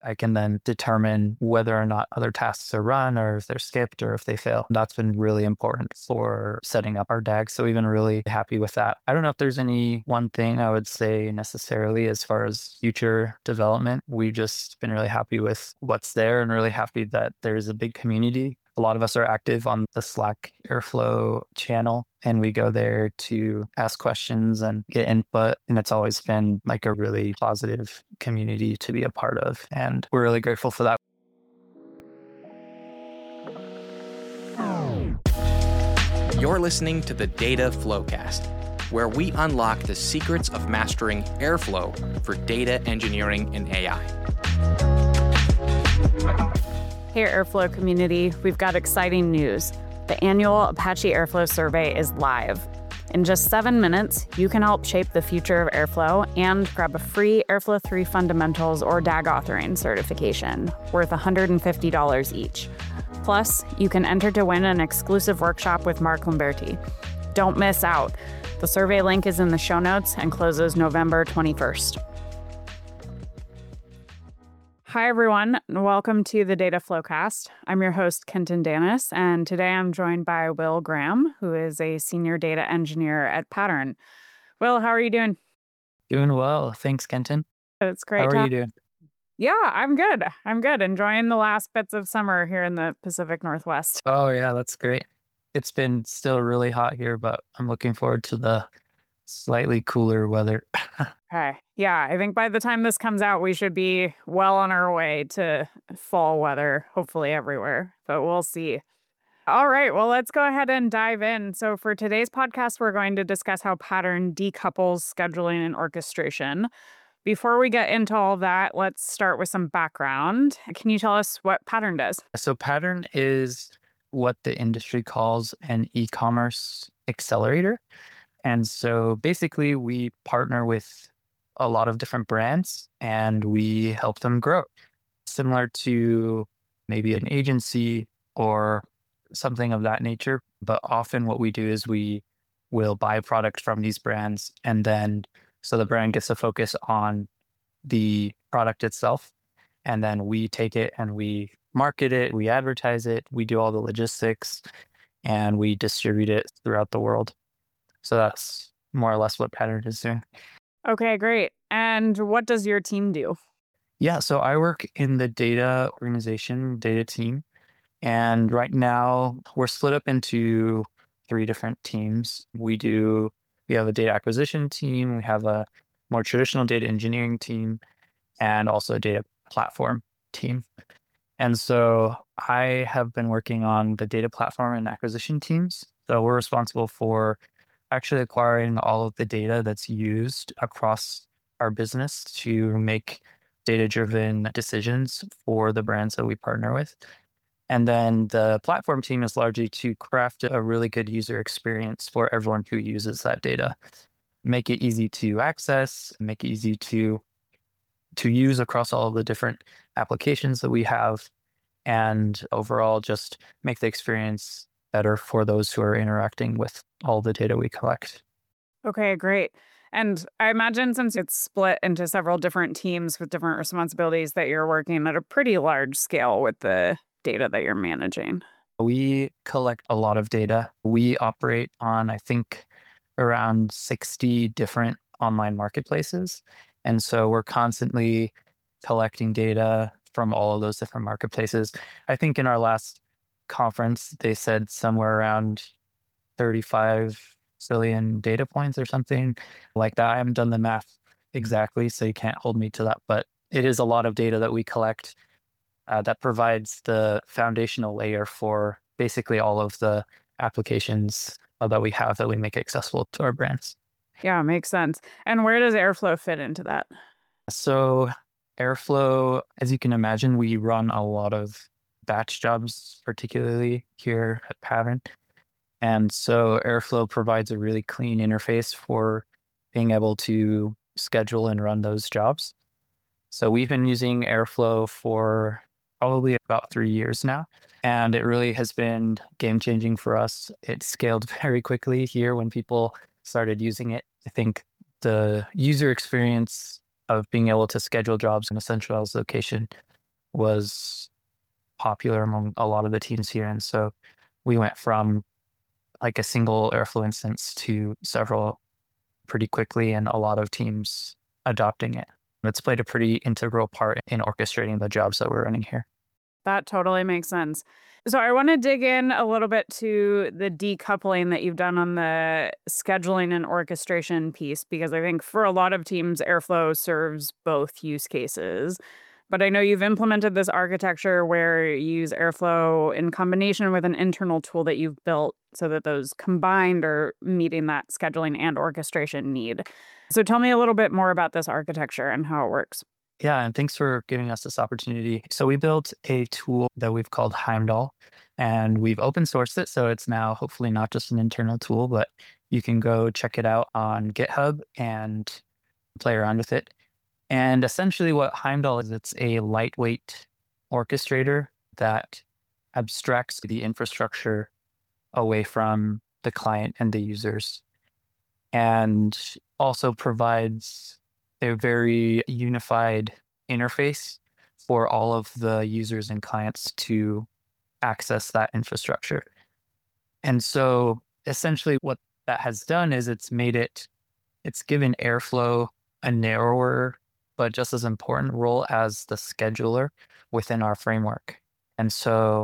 I can then determine whether or not other tasks are run or if they're skipped or if they fail. That's been really important for setting up our DAG. So we've been really happy with that. I don't know if there's any one thing I would say necessarily as far as future development. We've just been really happy with what's there and really happy that there's a big community. A lot of us are active on the Slack Airflow channel, and we go there to ask questions and get input. And it's always been like a really positive community to be a part of. And we're really grateful for that. You're listening to the Data Flowcast, where we unlock the secrets of mastering Airflow for data engineering and AI. Hey, Airflow community, we've got exciting news. The annual Apache Airflow survey is live. In just 7 minutes, you can help shape the future of Airflow and grab a free Airflow 3 Fundamentals or DAG authoring certification worth $150 each. Plus, you can enter to win an exclusive workshop with Mark Lamberti. Don't miss out. The survey link is in the show notes and closes November 21st. Hi, everyone. Welcome to the Data Flowcast. I'm your host, Kenton Danis, and today I'm joined by Will Graham, who is a senior data engineer at Pattern. Will, how are you doing? Doing well. Thanks, Kenton. It's great. How are you doing? Yeah, I'm good. Enjoying the last bits of summer here in the Pacific Northwest. Oh, yeah, that's great. It's been still really hot here, but I'm looking forward to the slightly cooler weather. Okay. Yeah, I think by the time this comes out, we should be well on our way to fall weather, hopefully everywhere, but we'll see. All right, well, let's go ahead and dive in. So for today's podcast, we're going to discuss how Pattern decouples scheduling and orchestration. Before we get into all that, let's start with some background. Can you tell us what Pattern does? So Pattern is what the industry calls an e-commerce accelerator. And so basically we partner with a lot of different brands and we help them grow. Similar to maybe an agency or something of that nature. But often what we do is we will buy a product from these brands, and then so the brand gets to focus on the product itself. And then we take it and we market it, we advertise it, we do all the logistics, and we distribute it throughout the world. So that's more or less what Pattern is doing. Okay, great. And what does your team do? Yeah, so I work in the data organization, data team. And right now we're split up into 3 different teams. We have a data acquisition team, we have a more traditional data engineering team, and also a data platform team. And so I have been working on the data platform and acquisition teams. So we're responsible for actually acquiring all of the data that's used across our business to make data-driven decisions for the brands that we partner with. And then the platform team is largely to craft a really good user experience for everyone who uses that data. Make it easy to access, make it easy to use across all of the different applications that we have, and overall just make the experience better for those who are interacting with all the data we collect. Okay, great. And I imagine since it's split into several different teams with different responsibilities that you're working at a pretty large scale with the data that you're managing. We collect a lot of data. We operate on, I think, around 60 different online marketplaces. And so we're constantly collecting data from all of those different marketplaces. I think in our last conference, they said somewhere around 35 billion data points or something like that. I haven't done the math exactly, so you can't hold me to that. But it is a lot of data that we collect that provides the foundational layer for basically all of the applications that we have that we make accessible to our brands. Yeah, makes sense. And where does Airflow fit into that? So Airflow, as you can imagine, we run a lot of batch jobs, particularly here at Pattern. And so Airflow provides a really clean interface for being able to schedule and run those jobs. So we've been using Airflow for probably about 3 years now, and it really has been game-changing for us. It scaled very quickly here when people started using it. I think the user experience of being able to schedule jobs in a centralized location was popular among a lot of the teams here. And so we went from like a single Airflow instance to several pretty quickly, and a lot of teams adopting it. It's played a pretty integral part in orchestrating the jobs that we're running here. That totally makes sense. So I want to dig in a little bit to the decoupling that you've done on the scheduling and orchestration piece, because I think for a lot of teams, Airflow serves both use cases. But I know you've implemented this architecture where you use Airflow in combination with an internal tool that you've built so that those combined are meeting that scheduling and orchestration need. So tell me a little bit more about this architecture and how it works. Yeah, and thanks for giving us this opportunity. So we built a tool that we've called Heimdall, and we've open sourced it. So it's now hopefully not just an internal tool, but you can go check it out on GitHub and play around with it. And essentially what Heimdall is, it's a lightweight orchestrator that abstracts the infrastructure away from the client and the users, and also provides a very unified interface for all of the users and clients to access that infrastructure. And so essentially what that has done is it's given Airflow a narrower, but just as important role as the scheduler within our framework. And so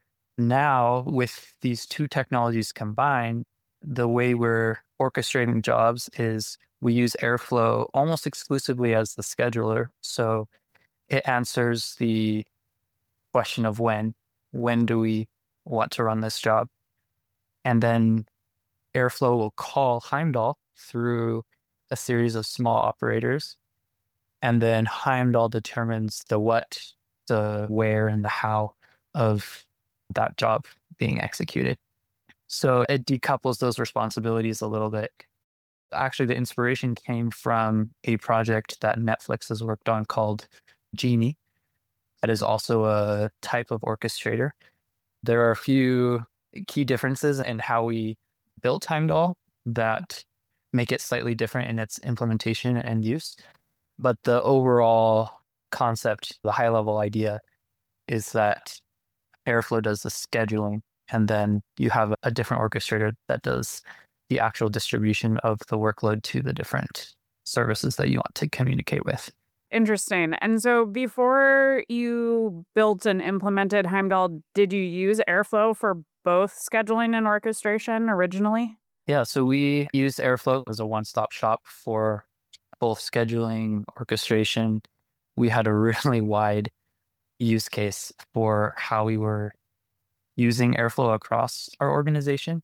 now with these two technologies combined, the way we're orchestrating jobs is we use Airflow almost exclusively as the scheduler. So it answers the question of when do we want to run this job? And then Airflow will call Heimdall through a series of small operators. And then Heimdall determines the what, the where, and the how of that job being executed. So it decouples those responsibilities a little bit. Actually, the inspiration came from a project that Netflix has worked on called Genie. That is also a type of orchestrator. There are a few key differences in how we built Heimdall that make it slightly different in its implementation and use. But the overall concept, the high level idea, is that Airflow does the scheduling, and then you have a different orchestrator that does the actual distribution of the workload to the different services that you want to communicate with. Interesting. And so before you built and implemented Heimdall, did you use Airflow for both scheduling and orchestration originally? Yeah, so we use Airflow as a one-stop shop for both scheduling, orchestration. We had a really wide use case for how we were using Airflow across our organization.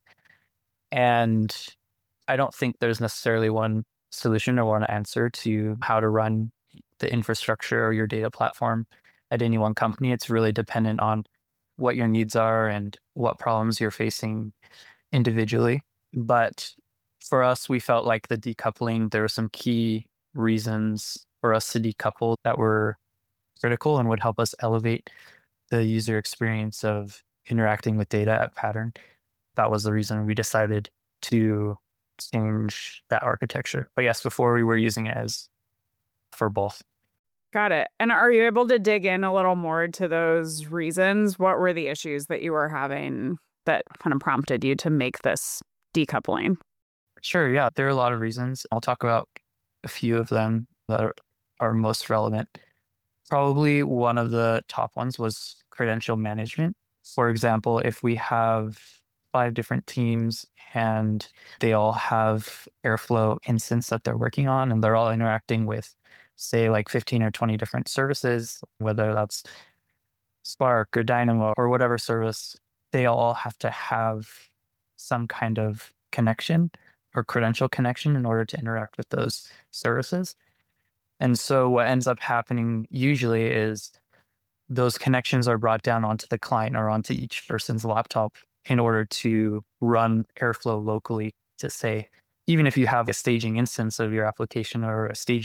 And I don't think there's necessarily one solution or one answer to how to run the infrastructure or your data platform at any one company. It's really dependent on what your needs are and what problems you're facing individually. But for us, we felt like the decoupling, there were some key reasons for us to decouple that were critical and would help us elevate the user experience of interacting with data at Pattern. That was the reason we decided to change that architecture. But yes, before we were using it as for both. Got it. And are you able to dig in a little more to those reasons? What were the issues that you were having that kind of prompted you to make this decoupling? Sure, yeah, there are a lot of reasons. I'll talk about a few of them that are most relevant. Probably one of the top ones was credential management. For example, if we have 5 different teams and they all have Airflow instance that they're working on, and they're all interacting with, say, like 15 or 20 different services, whether that's Spark or Dynamo or whatever service, they all have to have some kind of connection or credential connection in order to interact with those services. And so what ends up happening usually is those connections are brought down onto the client or onto each person's laptop in order to run Airflow locally to say, even if you have a staging instance of your application or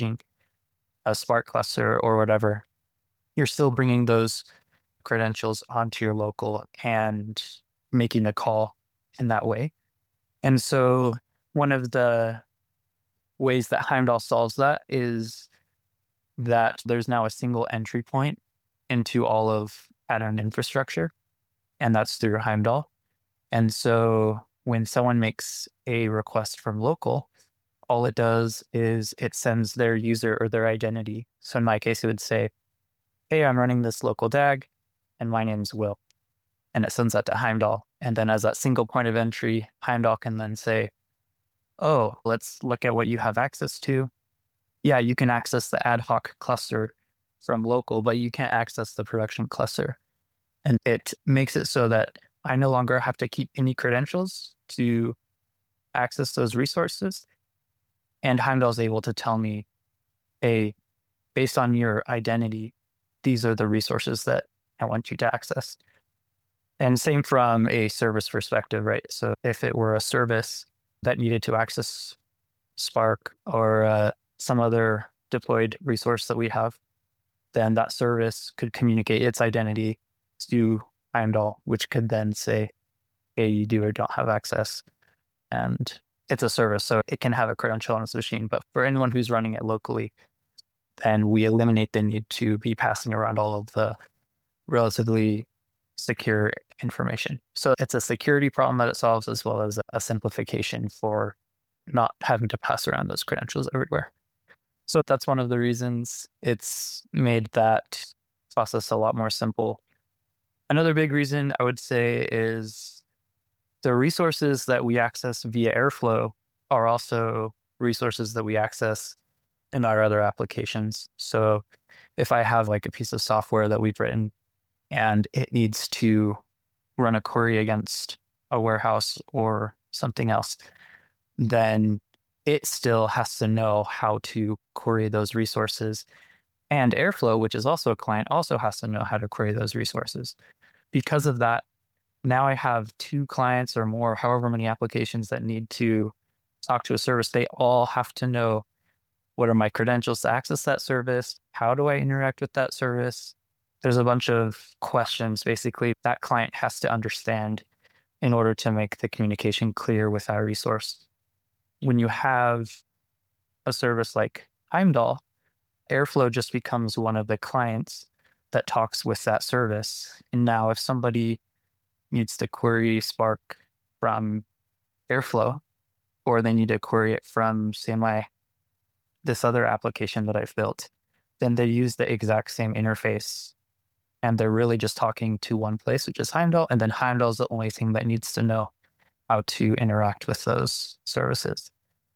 a Spark cluster or whatever, you're still bringing those credentials onto your local and making a call in that way. And so one of the ways that Heimdall solves that is that there's now a single entry point into all of Pattern infrastructure, and that's through Heimdall. And so when someone makes a request from local, all it does is it sends their user or their identity. So in my case, it would say, hey, I'm running this local DAG, and my name's Will. And it sends that to Heimdall. And then as that single point of entry, Heimdall can then say, oh, let's look at what you have access to. Yeah, you can access the ad hoc cluster from local, but you can't access the production cluster. And it makes it so that I no longer have to keep any credentials to access those resources. And Heimdall is able to tell me, hey, based on your identity, these are the resources that I want you to access. And same from a service perspective, right? So if it were a service that needed to access Spark or some other deployed resource that we have, then that service could communicate its identity to Heimdall, which could then say, hey, you do or don't have access. And it's a service, so it can have a credential on its machine. But for anyone who's running it locally, then we eliminate the need to be passing around all of the relatively secure information. So it's a security problem that it solves, as well as a simplification for not having to pass around those credentials everywhere. So that's one of the reasons it's made that process a lot more simple. Another big reason I would say is the resources that we access via Airflow are also resources that we access in our other applications. So if I have like a piece of software that we've written and it needs to run a query against a warehouse or something else, then it still has to know how to query those resources. And Airflow, which is also a client, also has to know how to query those resources. Because of that, now I have 2 clients or more, however many applications that need to talk to a service. They all have to know, what are my credentials to access that service? How do I interact with that service? There's a bunch of questions, basically, that client has to understand in order to make the communication clear with our resource. When you have a service like Heimdall, Airflow just becomes one of the clients that talks with that service. And now if somebody needs to query Spark from Airflow, or they need to query it from, say, this other application that I've built, then they use the exact same interface. And they're really just talking to one place, which is Heimdall. And then Heimdall is the only thing that needs to know how to interact with those services.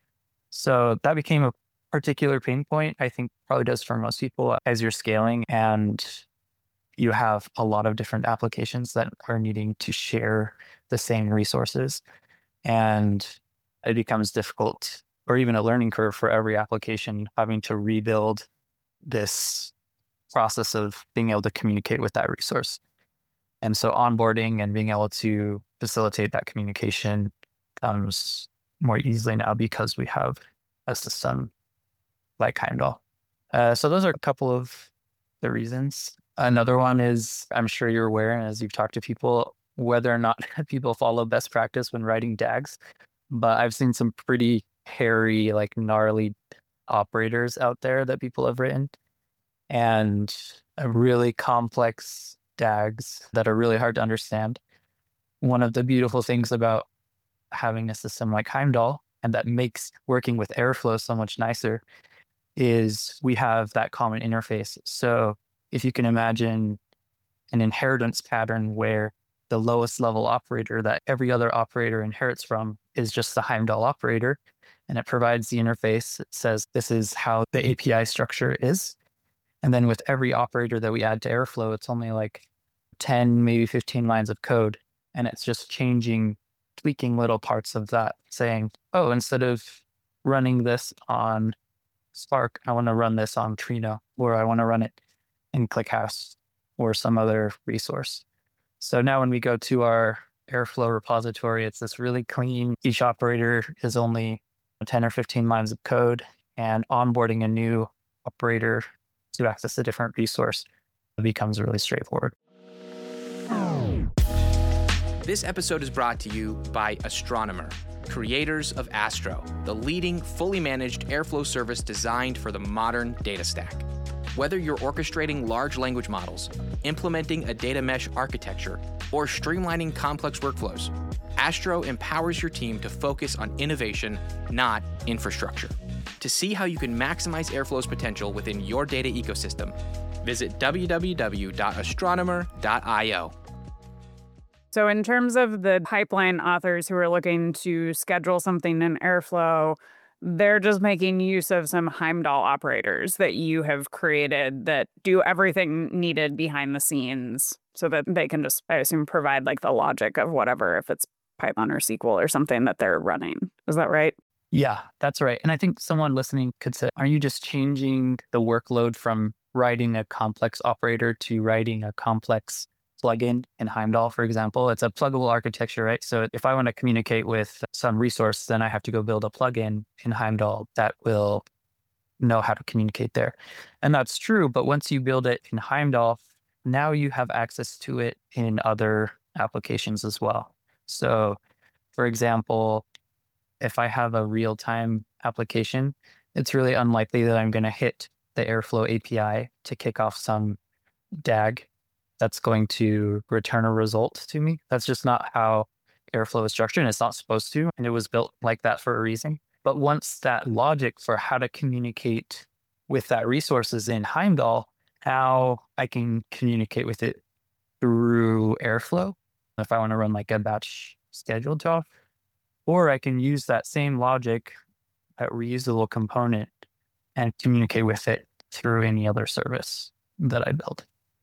So that became a particular pain point, I think probably does for most people, as you're scaling and you have a lot of different applications that are needing to share the same resources. And it becomes difficult, or even a learning curve for every application, having to rebuild this process of being able to communicate with that resource. And so onboarding and being able to facilitate that communication comes more easily now because we have a system like Heimdall. So those are a couple of the reasons. Another one is, I'm sure you're aware, and as you've talked to people, whether or not people follow best practice when writing DAGs. But I've seen some pretty hairy, like gnarly operators out there that people have written, and really complex DAGs that are really hard to understand. One of the beautiful things about having a system like Heimdall, and that makes working with Airflow so much nicer, is we have that common interface. So if you can imagine an inheritance pattern where the lowest level operator that every other operator inherits from is just the Heimdall operator, and it provides the interface. It says this is how the API structure is. And then with every operator that we add to Airflow, it's only like 10, maybe 15 lines of code. And it's just tweaking little parts of that, saying, oh, instead of running this on Spark, I want to run this on Trino, or I want to run it in ClickHouse or some other resource. So now when we go to our Airflow repository, it's this really clean. Each operator is only 10 or 15 lines of code, and onboarding a new operator to access a different resource becomes really straightforward. This episode is brought to you by Astronomer, creators of Astro, the leading fully managed Airflow service designed for the modern data stack. Whether you're orchestrating large language models, implementing a data mesh architecture, or streamlining complex workflows, Astro empowers your team to focus on innovation, not infrastructure. To see how you can maximize Airflow's potential within your data ecosystem, visit www.astronomer.io. So in terms of the pipeline authors who are looking to schedule something in Airflow, they're just making use of some Heimdall operators that you have created that do everything needed behind the scenes so that they can just, I assume, provide like the logic of whatever, if it's Python or SQL or something that they're running. Is that right? Yeah, that's right. And I think someone listening could say, are you just changing the workload from writing a complex operator to writing a complex plugin in Heimdall, for example? It's a pluggable architecture, right? So if I want to communicate with some resource, then I have to go build a plugin in Heimdall that will know how to communicate there. And that's true. But once you build it in Heimdall, now you have access to it in other applications as well. So for example, if I have a real-time application, it's really unlikely that I'm going to hit the Airflow API to kick off some DAG that's going to return a result to me. That's just not how Airflow is structured, and it's not supposed to, and it was built like that for a reason. But once that logic for how to communicate with that resource is in Heimdall, now I can communicate with it through Airflow if I want to run like a batch scheduled job, or I can use that same logic, that reusable component, and communicate with it through any other service that I build.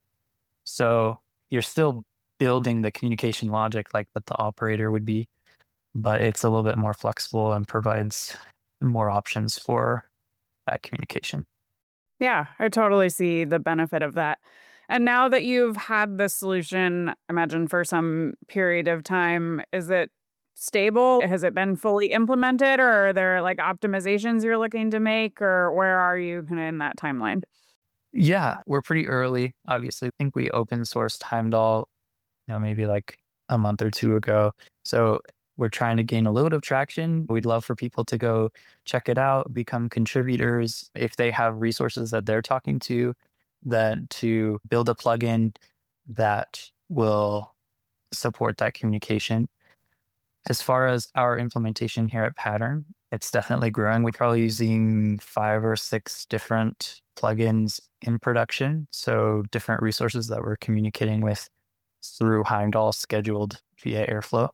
So you're still building the communication logic like what the operator would be, but it's a little bit more flexible and provides more options for that communication. Yeah, I totally see the benefit of that. And now that you've had this solution, I imagine for some period of time, is it stable? Has it been fully implemented, or are there like optimizations you're looking to make, or where are you kind of in that timeline? Yeah, we're pretty early. Obviously, I think we open sourced Heimdall, maybe like a month or two ago. So we're trying to gain a little bit of traction. We'd love for people to go check it out, become contributors. If they have resources that they're talking to, that to build a plugin that will support that communication. As far as our implementation here at Pattern, it's definitely growing. We're probably using 5 or 6 different plugins in production. So different resources that we're communicating with through Heimdall scheduled via Airflow.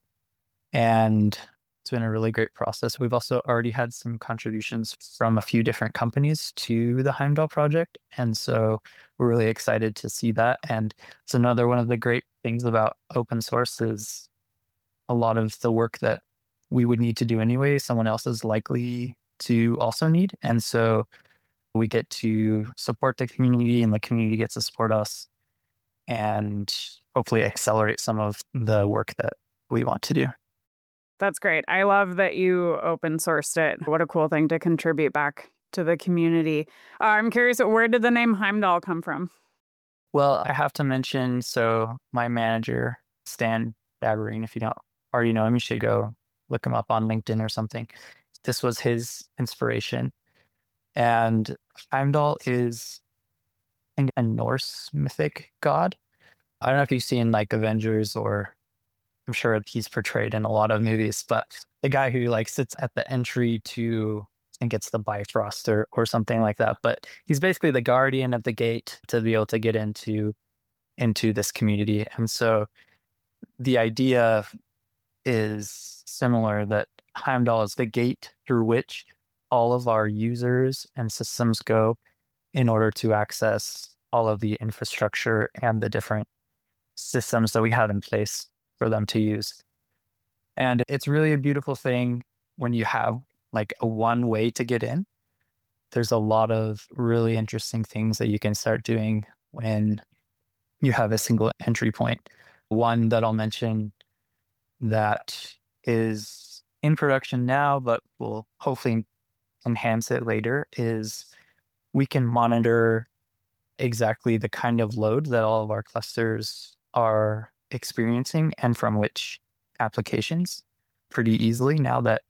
And it's been a really great process. We've also already had some contributions from a few different companies to the Heimdall project. And so we're really excited to see that. And it's another one of the great things about open source is a lot of the work that we would need to do anyway, someone else is likely to also need. And so we get to support the community and the community gets to support us and hopefully accelerate some of the work that we want to do. That's great. I love that you open sourced it. What a cool thing to contribute back to the community. I'm curious, where did the name Heimdall come from? Well, I have to mention, so my manager, Stan Baberine, if you don't already know him, you should go look him up on LinkedIn or something. This was his inspiration. And Heimdall is, I think, a Norse mythic god. I don't know if you've seen like Avengers, or I'm sure he's portrayed in a lot of movies, but the guy who like sits at the entry to and gets the Bifrost or something like that. But he's basically the guardian of the gate to be able to get into this community. And so the idea is similar, that Heimdall is the gate through which all of our users and systems go in order to access all of the infrastructure and the different systems that we have in place for them to use. And it's really a beautiful thing when you have like a one way to get in. There's a lot of really interesting things that you can start doing when you have a single entry point. One that I'll mention that is in production now, but will hopefully enhance it later, is we can monitor exactly the kind of load that all of our clusters are experiencing and from which applications pretty easily now that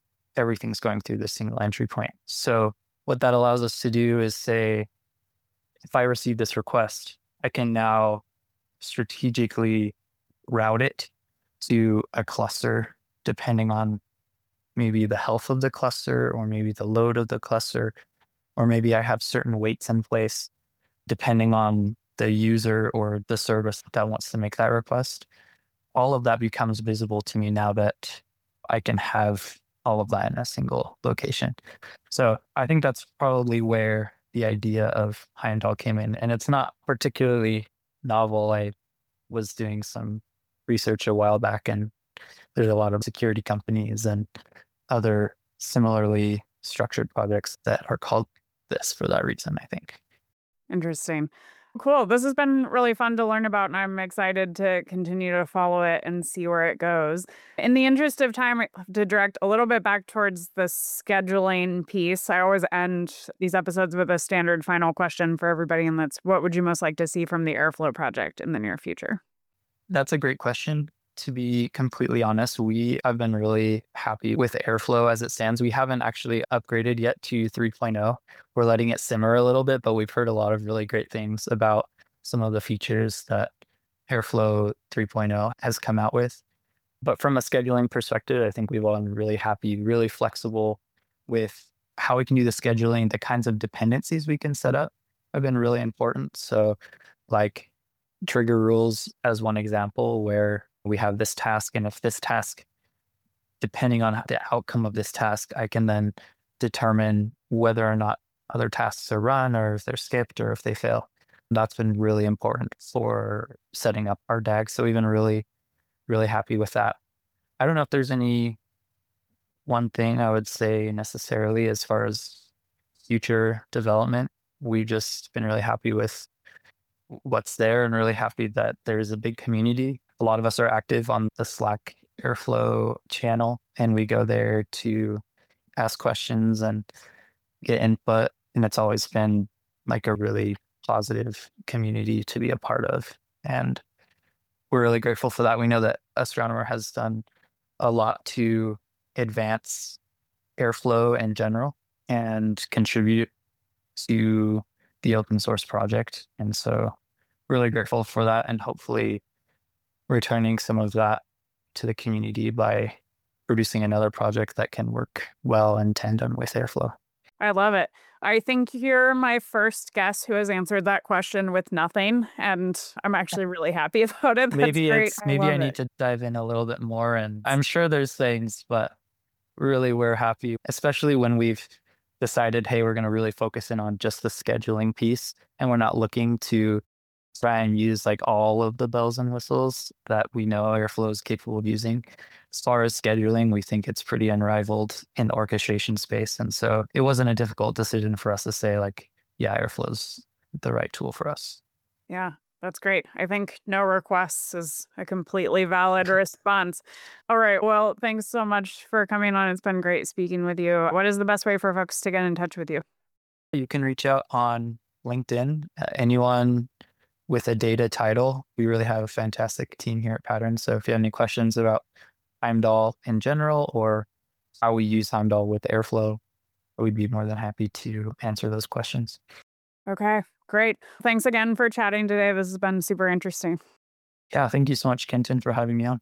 everything's going through the single entry point. So what that allows us to do is say, if I receive this request, I can now strategically route it to a cluster depending on maybe the health of the cluster or maybe the load of the cluster, or maybe I have certain weights in place depending on the user or the service that wants to make that request. All of that becomes visible to me now that I can have all of that in a single location. So I think that's probably where the idea of Heimdall came in. And it's not particularly novel. I was doing some research a while back, and there's a lot of security companies and other similarly structured projects that are called this for that reason, I think. Interesting. Cool. This has been really fun to learn about, and I'm excited to continue to follow it and see where it goes. In the interest of time, I have to direct a little bit back towards the scheduling piece. I always end these episodes with a standard final question for everybody, and that's, what would you most like to see from the Airflow project in the near future? That's a great question. To be completely honest, we have been really happy with Airflow as it stands. We haven't actually upgraded yet to 3.0. We're letting it simmer a little bit, but we've heard a lot of really great things about some of the features that Airflow 3.0 has come out with. But from a scheduling perspective, I think we've all been really happy, really flexible with how we can do the scheduling. The kinds of dependencies we can set up have been really important. So like trigger rules as one example, where we have this task, and if this task, depending on the outcome of this task, I can then determine whether or not other tasks are run, or if they're skipped, or if they fail. That's been really important for setting up our DAG. So we've been really, really happy with that. I don't know if there's any one thing I would say necessarily as far as future development. We've just been really happy with what's there and really happy that there's a big community. A lot of us are active on the Slack Airflow channel, and we go there to ask questions and get input. And it's always been like a really positive community to be a part of. And we're really grateful for that. We know that Astronomer has done a lot to advance Airflow in general and contribute to the open source project. And so really grateful for that, and hopefully returning some of that to the community by producing another project that can work well in tandem with Airflow. I love it. I think you're my first guest who has answered that question with nothing, and I'm actually really happy about it. That's Maybe great. I need to dive in a little bit more, and I'm sure there's things, but really we're happy, especially when we've decided, hey, we're going to really focus in on just the scheduling piece, and we're not looking to try and use like all of the bells and whistles that we know Airflow is capable of using. As far as scheduling, we think it's pretty unrivaled in the orchestration space. And so it wasn't a difficult decision for us to say like, yeah, Airflow's the right tool for us. Yeah, that's great. I think no requests is a completely valid response. All right. Well, thanks so much for coming on. It's been great speaking with you. What is the best way for folks to get in touch with you? You can reach out on LinkedIn. Anyone with a data title. We really have a fantastic team here at Pattern. So if you have any questions about Heimdall in general, or how we use Heimdall with Airflow, we'd be more than happy to answer those questions. Okay, great. Thanks again for chatting today. This has been super interesting. Yeah, thank you so much, Kenton, for having me on.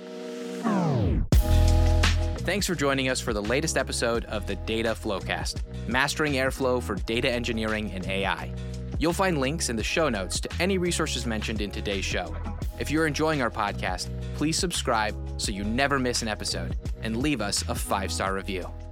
Thanks for joining us for the latest episode of the Data Flowcast, mastering Airflow for data engineering and AI. You'll find links in the show notes to any resources mentioned in today's show. If you're enjoying our podcast, please subscribe so you never miss an episode, and leave us a 5-star review.